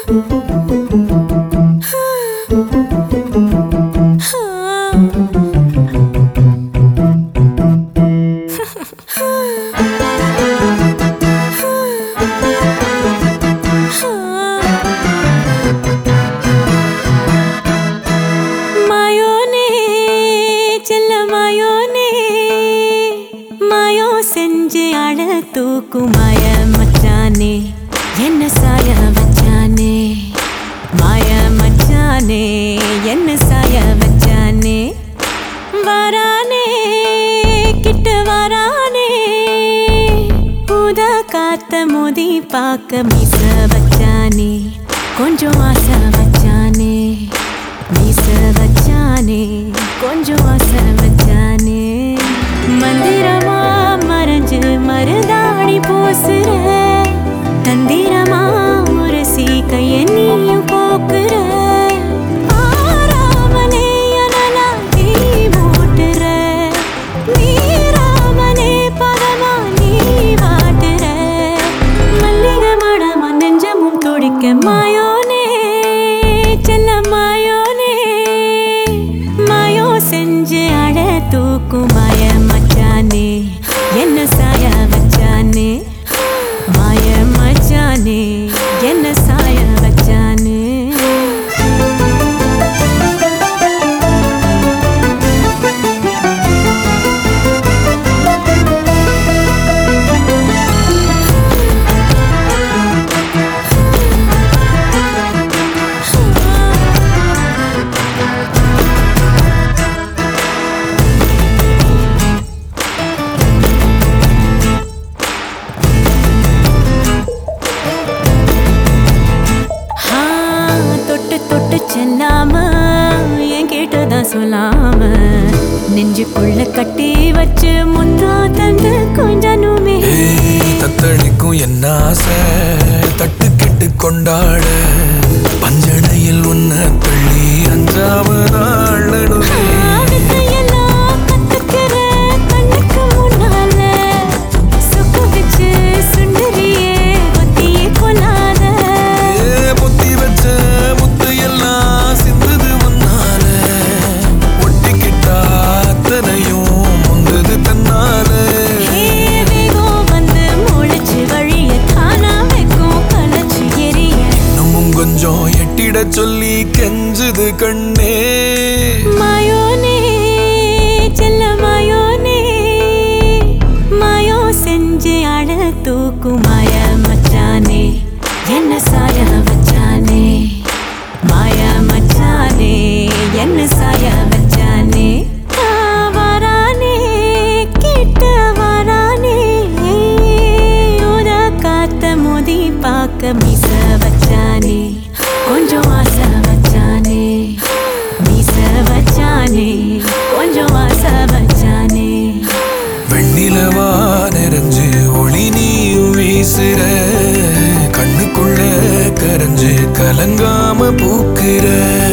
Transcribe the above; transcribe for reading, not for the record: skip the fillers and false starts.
மாய மச்சானே என்ன சாய வச்சானே மாய மச்சானே என்ன சாய வச்சானே வரானே கிட்ட வரானே ஊத காத்த மோதி பாக்க மீச வச்சானே கொஞ்சம் ஆசை வச்சானே மீச வச்சானே கொஞ்சம் ஆசை வச்சானே மந்திரமா மறைஞ்சு மருதாணி பூசுற தந்திரமா உரசி கைய நீயும் போக்குற ஆராமனே அனலா தீ மூட்டுற மீராமனே பதமா நீ வாட்டுற மல்லிகை மடமா நெஞ்சமும் துடிக்க மாயோனே செல்ல மாயோனே மாயோ செஞ்சு அழ தூக்கும் மாய மச்சானே என்ன சாய வச்சானே மாய மச்சானே என்ன சாய வச்சானே தொட்டு செல்லாம என் கேட்டதான் சொல்லாம நெஞ்சுக்குள்ள கட்டி வச்சு முத்தா தந்து கொஞ்சனுமே தத்தளிக்கும் என்ன ஆசை தட்டு கெட்டு கொண்டாட பஞ்சனையில் உன்ன தள்ளி அஞ்சாவதாள் நடுவே சொல்லி கெஞ்சுது கண்ணே மாயோனே செல்ல மாயோனே மாயோ செஞ்சு அழ தூக்கும் மாய மச்சானே என்ன சாய வச்சானே மாய மச்சானே என்ன சாய வச்சானே வரானே கிட்ட வரானே ஊத காத்த மோதி பாக்க மீச வச்சானே கொஞ்சம் ஆசை வச்சானே மீச வச்சானே கொஞ்சம் ஆசை வச்சானே வெண்ணிலவா நிறைஞ்சு ஒளி நீயும் வீசுற கண்ணுக்குள்ள கரைஞ்சு கலங்காம பூக்குற